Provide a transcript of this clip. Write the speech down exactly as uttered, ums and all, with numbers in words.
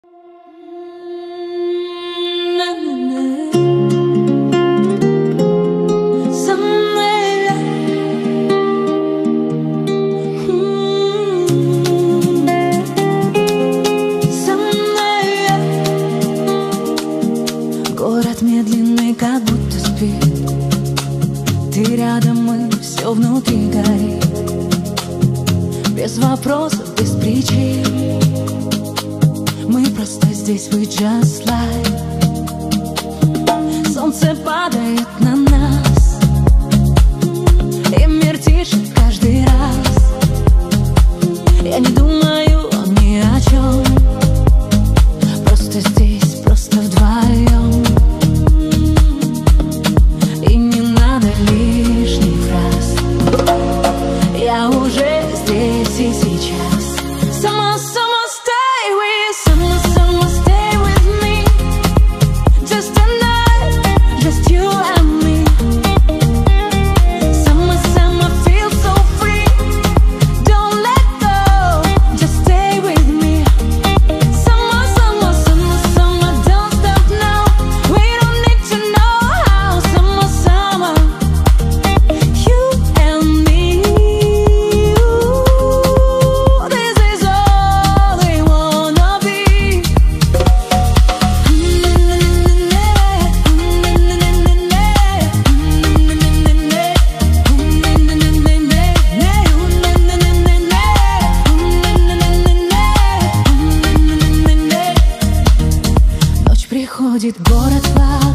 Город медленный, как будто спит. Ты рядом, и все внутри горит. Без вопросов, без причин. Мы просто здесь, we just like. Солнце падает на нас, и мир тише каждый раз. Я не думаю ни о чем. Просто здесь, просто вдвоем. И не надо лишних фраз. Я уже здесь и сейчас. Summer, summer, stay with, summer, summer, stay with me. Just a night, just you and me. Summer, summer, feel so free. Don't let go, just stay with me. Summer, summer, summer, summer, don't stop now. We don't need to know how. Summer, summer, you and me. This is all we wanna be. Ночь приходит, город плачет.